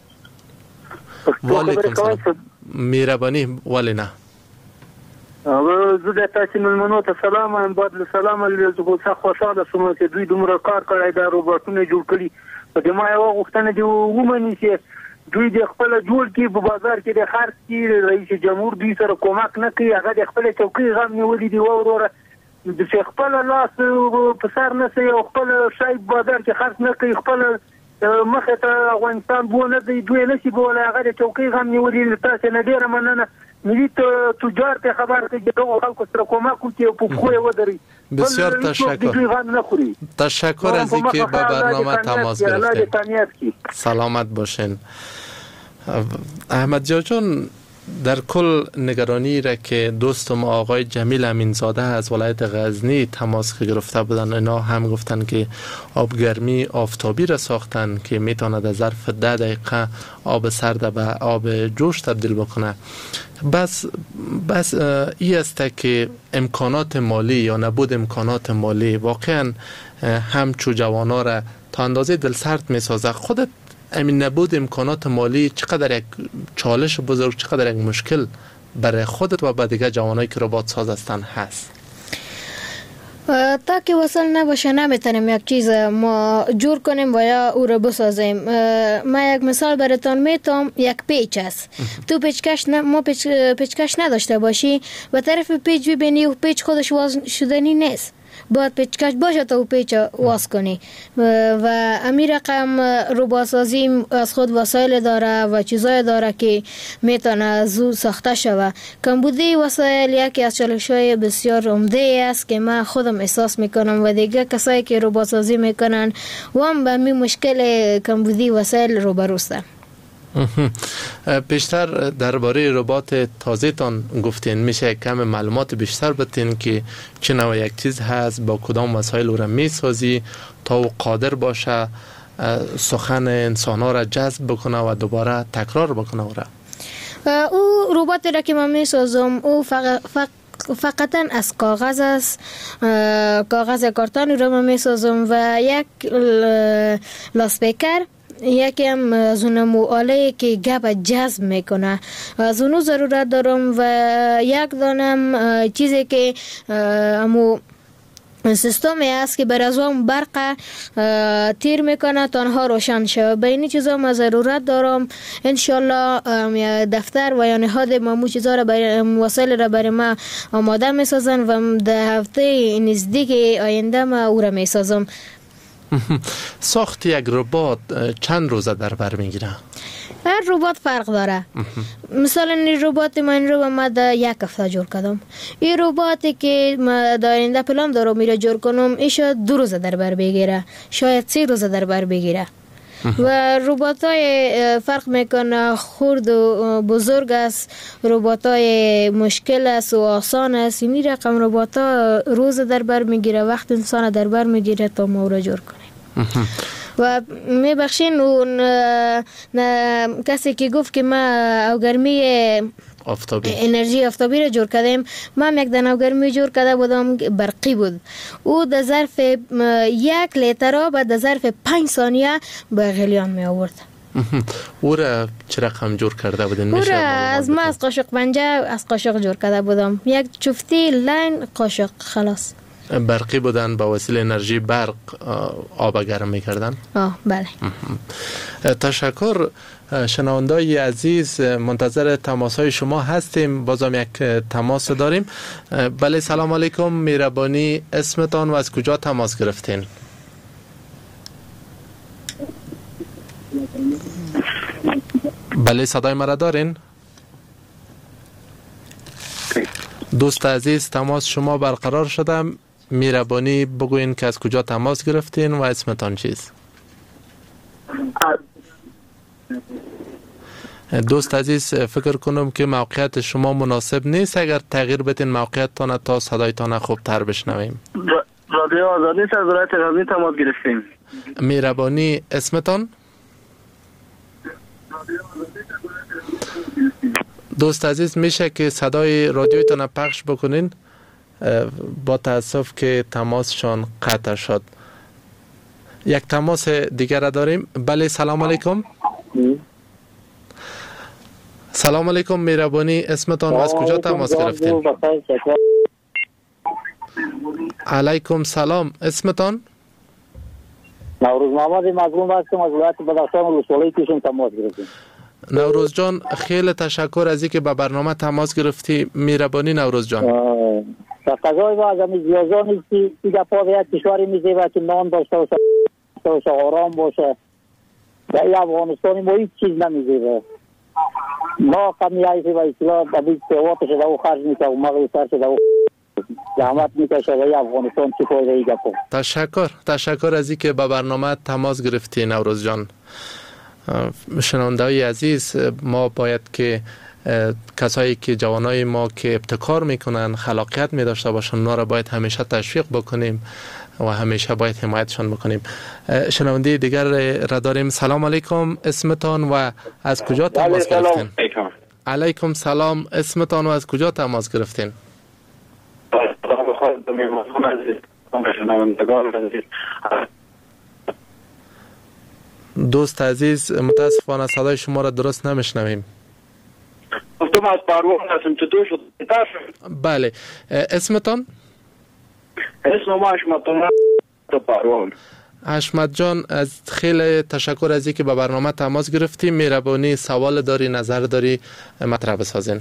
و علیکم سلام. میربانی ولی نه. زه د تاسو ملمنو ته سلام وایم. بعد له سلام علیکم. زه خوشاله شوم چې دوی دومره کار کړی دا روباټونه جوړ کړي. په دې ما یو غوښتنه دی ومني چې دوی د خپل جوړ کې په بازار کې د خرڅ کې رئیس جمهور دوی سره کومک نه کوي. هغه د خپل چوکۍ غم نیولې دی وروره د خپل لاس په سر نه سي او خپل شای بازار کې خرڅ نه کوي. خپل مخه ته افغانستان بونه دی دوی نه سي بوله. هغه د چوکۍ غم نیولې تاسو نه ډیره مننه. ملي تجار ته خبر ته دغه خلکو سره کومک کوي په خوې ودري. بسیار تشکر از اینکه به برنامه تماس گرفتین. سلامت باشین. احمد جان، در کل نگرانی را که دوستم آقای جمیل امینزاده از ولایت غزنی تماس گرفته بودن، اینا هم گفتن که آبگرمی آفتابی را ساختن که میتواند از ظرف 10 دقیقه آب سرد به آب جوش تبدیل بکنه. بس این است که امکانات مالی یا نبود امکانات مالی واقعا همچو جوانا را تا اندازه دلسرد میسازه. خودت همین نبود امکانات مالی چقدر یک چالش بزرگ، چقدر یک مشکل برای خودت و برای دیگه جوانایی که ربات ساز هستن هست؟ تا که وصل نباشه نمیتونیم یک چیز ما جور کنیم و یا او رو بسازیم. ما یک مثال براتون میتونم. یک پیچ است، تو پیچکش نداشته باشی و طرف پیچ ببینی و پیچ خودش واز شدنی نیست، باید پیچکش باشه تا او پیچ واز کنی. و امی رقم روباسازی از خود وسایل داره و چیزای داره که میتونه زود ساخته شوه. کمبودی وسایل یکی از چالش‌های بسیار عمده است که من خودم احساس میکنم و دیگه کسایی که روباسازی میکنن و هم به می مشکل کمبودی وسایل روبروستن. بیشتر درباره ربات تازه تان گفتین، میشه کم معلومات بیشتر بتین که چه نوع یک چیز هست، با کدام وسایل او را میسازی تا او قادر باشه سخن انسان ها را جذب بکنه و دوباره تکرار بکنه او را؟ او رباتی را که من میسازم او فقط از کاغذ است. کاغذ کارتون رو من میسازم و یک لاسپیکر، یکی هم از اون آله که گپ جذب میکنه از اونو ضرورت دارم و یک دانم چیزی که امو سیستمی است که بر از اون برق تیر میکنه تنها روشن شود. به این چیزا ما ضرورت دارم. انشالله دفتر و یا نهاد مامو چیزا را وسایل را برای ما آماده میسازن و در هفته نزدیک آینده ما او را میسازم. ساخت یک ربات چند روزه در بر میگیره؟ هر ربات فرق داره. مثلا این ربات من رو ما در یک هفته جور کردم. این رباتی که ما در آینده پلان دارم میره جور کنم ایشا 2 روزه در بر بگیره، شاید 3 روزه در بر بگیره. و ربات های فرق میکنه، خرد و بزرگ است، ربات های مشکل است و آسان است. این رقم ربات ها روز در بر میگیره، وقت انسان در بر میگیره تا ما را جور کنیم. و میبخشین اون کسی که گفت که ما اوگرمی انرژی آفتابی را جور کردیم، ما هم یک دانه اوگرمی جور کرده بودم برقی بود. او در ظرف 1 لیتر و در ظرف 5 ثانیه به غلیان می آورد. او را چه رقم جور کرده بودین؟ او را از قاشق پنجه از قاشق جور کرده بودم، یک چفتی لاین قاشق خلاص. برقی بودن، با وسیله انرژی برق آب گرم میکردن؟ بله. تشکر. شنوندای عزیز، منتظر تماس های شما هستیم. بازم یک تماس داریم. بله سلام علیکم، میربانی اسمتان و از کجا تماس گرفتین؟ بله صدای مرا دارین؟ دوست عزیز تماس شما برقرار شده. میربانی بگوین که از کجا تماس گرفتین و اسمتان چیست؟ دوست عزیز فکر کنم که موقعیت شما مناسب نیست. اگر تغییر بدین موقعیتتان تا صدایتان خوب تر بشنویم. رادیو آزادی از ولایت غزنی تماس گرفتیم. میربانی اسمتان؟ دوست عزیز میشه که صدای رادیویتون پخش بکنین؟ با تاسف که تماسشان قطع شد. یک تماس دیگر داریم. بله سلام علیکم. سلام علیکم مهربانی، اسمتان و از کجا تماس گرفتین؟ علیکم سلام، اسمتان؟ نوروز محمد مظلوم هستم از ولایت بدخشان ولسوالی کشم تماس گرفتیم. نوروز جان خیلی تشکر از اینکه به برنامه تماس گرفتی. مهربانی نوروز جان. تقاضای ما از همین زیازانی که دیگه پا به یک کشوری میزه که نام داشته باشه آرام باشه. در این افغانستانی ما هیچ چیز نمیزه. ما کمی عیفی و اصلاح بابید سواتش در او خرج میکنه و مغلی سرش در او زحمت میکشه در افغانستان چی فایده ای گفت. تشکر از اینکه به برنامه تماس گرفتی نوروز جان. شنونده‌های عزیز، ما باید که کسایی که جوانای ما که ابتکار میکنن، خلاقیت میداشته باشن، اونا را باید همیشه تشویق بکنیم و همیشه باید حمایتشان بکنیم. شنونده دیگر را داریم. سلام علیکم، اسمتان و از کجا تماس گرفتین؟ علیکم سلام، اسمتان و از کجا تماس گرفتین؟ دوست عزیز متاسفانه صدای شما را درست نمیشنویم. گفتم از پروان هستم. چطور شد؟ بله، اسمتان؟ اسم ما حشمت پروان. حشمت جان، از خیلی تشکر از اینکه به برنامه تماس گرفتی. مهربانی سوال داری، نظر داری، مطرح بسازین.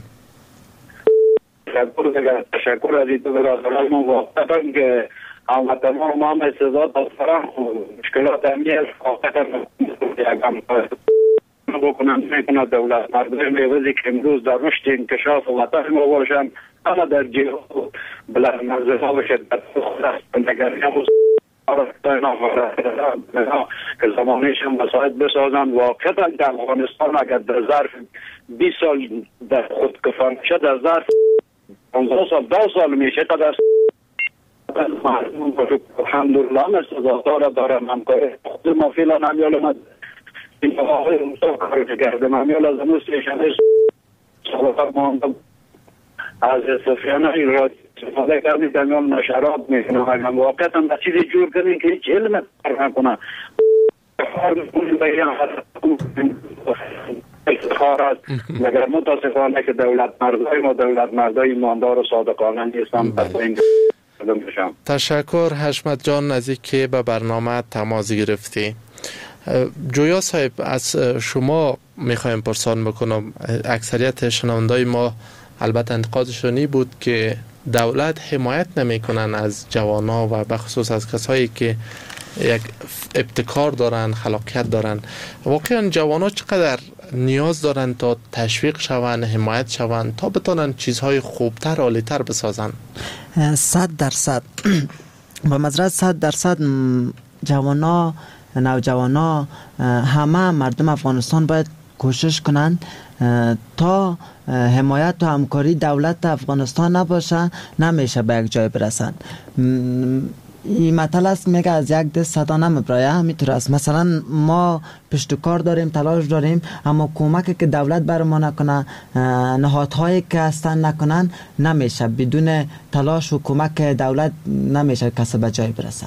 تشکر از اینکه برادران ما واقعا که هموطنان ما هم استعداد دارن مشکلات امنیت واقعا یکم بکنن میکنه دولت مردم میوزی که امروز در رشد انکشاف وطن ما باشن، اما در جهه بلند مرزه ها بشه در خود است نگرنی که زمانیش هم مساعد بسازن. واقعا در افغانستان اگر در ظرف 20 سال در خود کفان شد، در ظرف 15 سال 10 سال میشه قدر الحمدلله هم استعدادها دارم. همکاری خود ما فعلا نمیال اومد این آقای روستا کاری کردم همیال از امروز سیشنه صحبت ما از صفیانه این را استفاده کردیم که همیال نشرات میکنم. اگر واقعا هم چیزی جور کنیم که هیچ علم کار نکنم کار میکنیم به این افتخار است. مگر متاسفانه که دولت مردای ایماندار و صادقانه نیستم. پس این تشکر حشمت جان از اینکه به برنامه تماس گرفتی. جویا صاحب، از شما میخوایم پرسان بکنم. اکثریت شنوندای ما البته انتقادشونی بود که دولت حمایت نمیکنن از جوانا و بخصوص از کسایی که یک ابتکار دارن، خلاقیت دارن. واقعا جوانا چقدر نیاز دارن تا تشویق شون، حمایت شون، تا بتونن چیزهای خوبتر، عالیتر بسازن؟ 100% با مزرعه 100% جوانا، نوجوانا، همه مردم افغانستان باید کوشش کنند تا حمایت و همکاری دولت افغانستان نباشه، نمیشه به یک جای برسن. این مطلب است میگه از یک دست صدا نمیبرایه. همینطور است. مثلا ما پشتکار داریم، تلاش داریم، اما کمکی که دولت بر ما نکنه، نهادهایی که هستن نکنن، نمیشه. بدون تلاش و کمک دولت نمیشه کسی به جای برسه.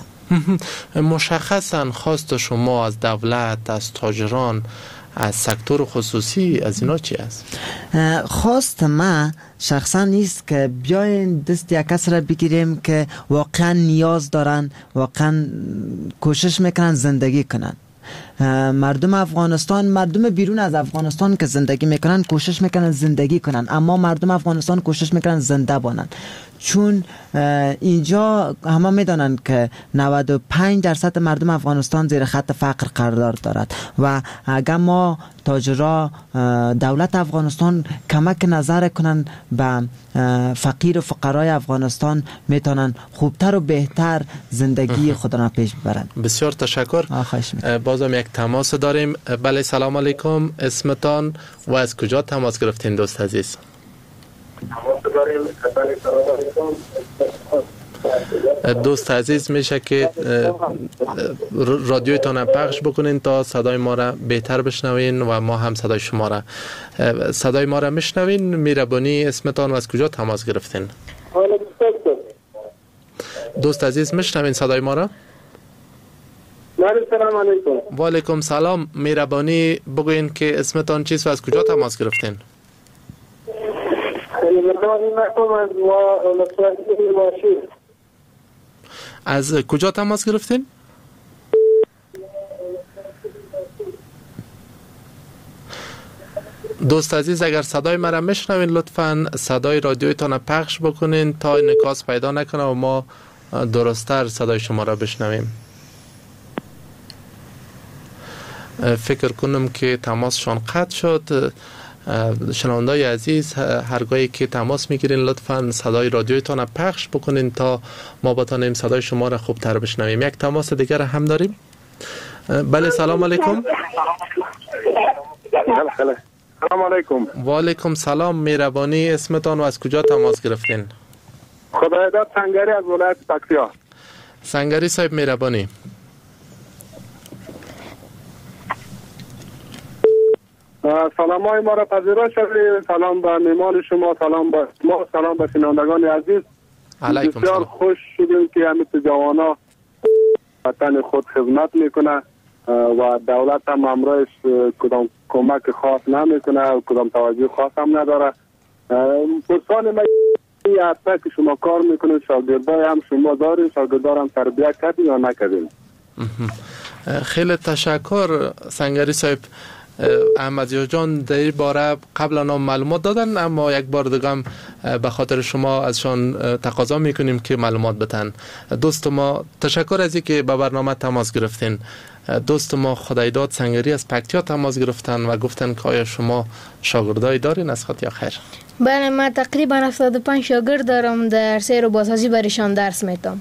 مشخصا خواست شما از دولت، از تاجران، از سکتور خصوصی، از اینا چی است؟ خواست ما شخصا نیست که بیاین دست یک کس را بگیریم که واقعا نیاز دارن، واقعا کوشش میکنن زندگی کنن. مردم افغانستان، مردم بیرون از افغانستان که زندگی میکنن کوشش میکنن زندگی کنن، اما مردم افغانستان کوشش میکنن زنده بانن. چون اینجا همه میدانند که 95% مردم افغانستان زیر خط فقر قرار دارد و اگر ما تاجرا، دولت افغانستان کمک نظر کنن به فقیر و فقرای افغانستان، میتونن خوبتر و بهتر زندگی خود را پیش ببرند. بسیار تشکر. بازم یک تماس داریم. بله سلام علیکم، اسمتان و از کجا تماس گرفتین دوست عزیز؟ دوست عزیز میشه که رادیویتان پخش بکنین تا صدای ما را بهتر بشنوین و ما هم صدای شما را. صدای ما را میشنوین؟ مهربانی اسمتان و از کجا تماس گرفتین؟ دوست عزیز میشنوین صدای ما را؟ سلام علیکم. و علیکم سلام. مهربانی بگوین که اسمتان چیست و از کجا تماس گرفتین؟ از کجا تماس گرفتین؟ دوست عزیز اگر صدای مرا میشنوین لطفاً صدای رادیویتان پخش بکنین تا انعکاس پیدا نکنه و ما درست‌تر صدای شما را بشنویم. فکر کنم که تماسشان قطع شد. شنوندای عزیز هرگاهی که تماس میگیرین لطفاً صدای رادیویتان پخش بکنین تا ما بتانیم صدای شما را خوبتر بشنویم. یک تماس دیگر هم داریم. بله سلام علیکم. سلام علیکم. و علیکم سلام. مهربانی اسمتان و از کجا تماس گرفتین؟ خدای داد سنگری از ولایت پکتیا. سنگری صاحب مهربانی. سلام های ما را پذیرا شدید. سلام به میمان شما، سلام به ما، سلام به شنوندگان عزیز. علیکم بسیار سلام. خوش شدیم که همین جوانا وطن خود خدمت میکنه و دولت هم امروز کدام کمک خاص نمیکنه و کدام توجه خاص هم نداره. پرسان ما حتی که شما کار میکنید شاگردای هم شما دارین، شاگردار هم تربیت کردین یا نکردین؟ خیلی تشکر سنگری صاحب. احمدی جان در این باره قبلا هم معلومات دادن، اما یک بار دیگه هم به خاطر شما ازشان تقاضا میکنیم که معلومات بتن. دوست ما تشکر از اینکه به برنامه تماس گرفتین. دوست ما خدایداد سنگری از پکتیا تماس گرفتن و گفتن که آیا شما شاگردای دارین از خاطر یا خیر؟ بله من تقریبا 75 شاگرد دارم، در سیر و بازسازی برایشان درس میدم.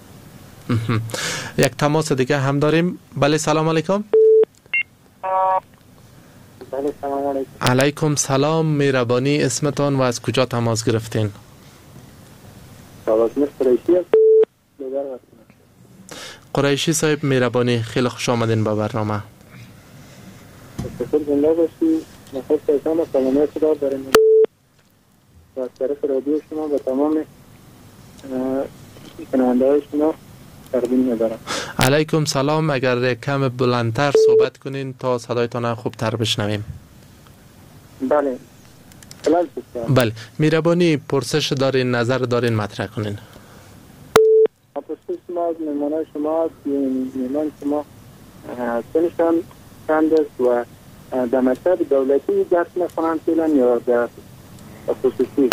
یک تماس دیگه هم داریم. بله سلام علیکم. بله سلام علیکم. علیکم سلام. مهربانی اسمتان و از کجا تماس گرفتین؟ قریشی صاحب مهربانی خیلی خوش آمدین به برنامه. زنده باشی. نخواست ایشان و سلامت را داریم و از طرف رادیو شما به تمام شنونده های شما تقدیم می‌دارم. علیکم سلام. اگر کم بلندتر صحبت کنین تا صدایتان خوبتر بشنویم. بله. بله مهربانی پرسش دارین، نظر دارین مطرح کنین. پرسش ما از مهمانای شما است. مهمان شما سنشان چند است و در مکتب دولتی درس می‌خوانند فعلا یا در خصوصی؟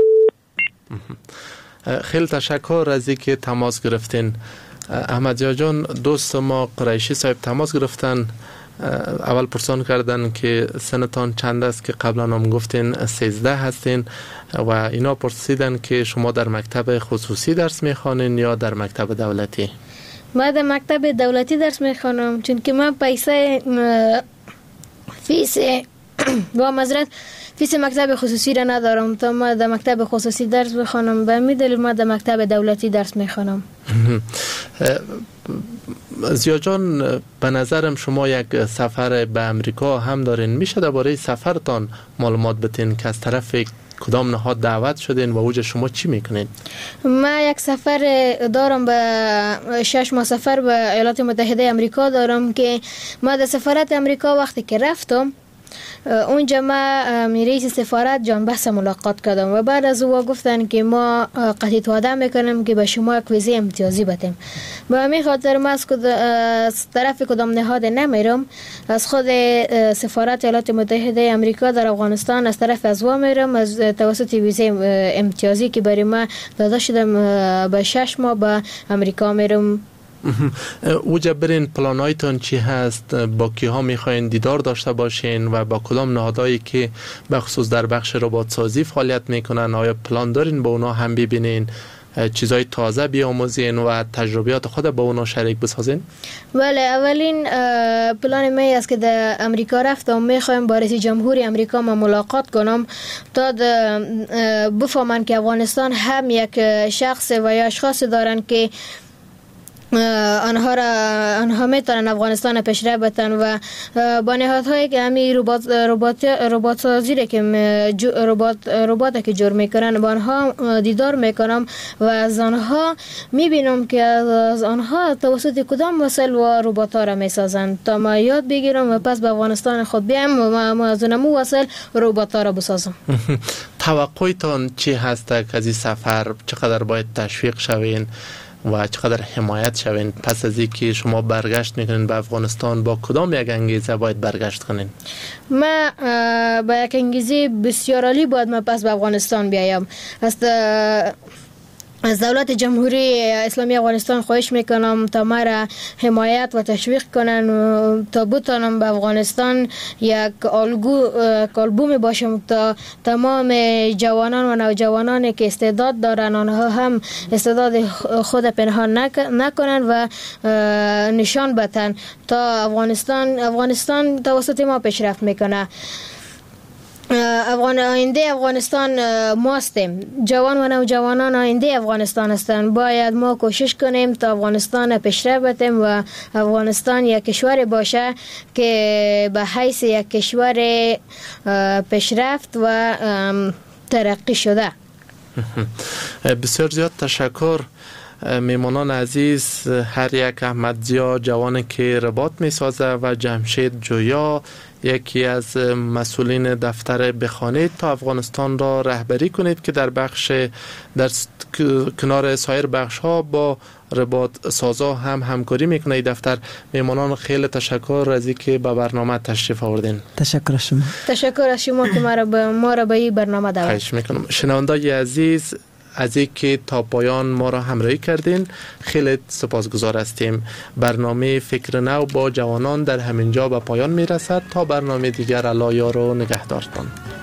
خیلی تشکر از اینکه تماس گرفتین. احمدی جان دوست ما قریشی صاحب تماس گرفتن. اول پرسان کردن که سنتان چند است که قبلا هم گفتین 13 هستین و اینا پرسیدن که شما در مکتب خصوصی درس میخوانین یا در مکتب دولتی؟ من در مکتب دولتی درس میخوانم چون که من پیسه فیس با مزرعت فیس مکتب خصوصی را ندارم تا ما در مکتب خصوصی درس بخوانم. به همین دلیل ما در مکتب دولتی درس میخوانم. زیا جان به نظرم شما یک سفر به امریکا هم دارین. میشه درباره سفرتان معلومات بدین که از طرف کدام نهاد دعوت شدین و اوج شما چی میکنین؟ من یک سفر دارم به 6 ماه سفر به ایالات متحده امریکا دارم که ما در سفارت امریکا وقتی که رفتم اونجا ما رئیس سفارت جان بحث ملاقات کردم و بعد از او گفتن که ما قطعی وعده میکنیم که به شما یک ویزه امتیازی بدیم. به همین خاطر ما از طرف کدام نهاد نمیرم، از خود سفارت ایالات متحده امریکا در افغانستان از طرف از وا میرم از توسط ویزه امتیازی که برای ما داده شدم به 6 ماه به امریکا میرم. اوجا برین پلانایتان چی هست؟ با کیها میخواین دیدار داشته باشین و با کدام نهادهایی که بخصوص در بخش رباتسازی فعالیت میکنن آیا پلان دارین با اونا هم ببینین چیزای تازه بیاموزین و تجربیات خود با اونا شریک بسازین؟ بله، اولین پلان می است که در امریکا رفتم، میخوایم با رئیس جمهوری امریکا ما ملاقات کنم تا بفهمن که افغانستان هم یک شخص و یا اشخاص دارن که آنها میتونن افغانستان پیشرفت بدن و با نهادهایی که همین ربات سازی که ربات که جور میکنن با آنها دیدار میکنم و از آنها میبینم که از آنها توسط کدام وسایل و ربات ها را میسازن تا ما یاد بگیرم و پس به افغانستان خود بیام و ما از اونمو وسایل ربات ها را بسازم. توقعتان چی هست که از این سفر چقدر باید تشویق شوین و چقدر حمایت شوین پس از اینکه شما برگشت میکنین به افغانستان؟ با کدام یک انگیزه باید برگشت کنین؟ ما با یک انگیزه بسیار عالی باید ما پس به افغانستان بیایم. از دولت جمهوری اسلامی افغانستان خواهش میکنم تا ما را حمایت و تشویق کنن تا بتونم به افغانستان یک الگو باشم تا تمام جوانان و نوجوانانی که استعداد دارن آنها هم استعداد خود پنهان نکنن و نشان بدن تا افغانستان توسط ما پیشرفت میکنه. آینده افغانستان ماستیم، جوان و نوجوانان آینده افغانستان هستند. باید ما کوشش کنیم تا افغانستان پیشرفت بدیم و افغانستان یک کشور باشه که به حیث یک کشور پیشرفت و ترقی شده. بسیار زیاد تشکر. میمانان عزیز، هر یک احمدزیا جوانی که رباط می سازه و جمشید جویا یکی از مسئولین دفتر بخوانید تا افغانستان را رهبری کنید که در کنار سایر بخش ها با رباط سازا هم همکاری میکنه. این دفتر میمانان خیلی تشکر از اینکه به برنامه تشریف آوردین. تشکر از شما. تشکر از شما که ما را به این برنامه دعوت خواهش میکنم. شنوندای عزیز، از اینکه تا پایان ما را همراهی کردین خیلی سپاسگزار هستیم. برنامه فکر نو با جوانان در همینجا به پایان میرسد. تا برنامه دیگر الله یار و نگهدارتان.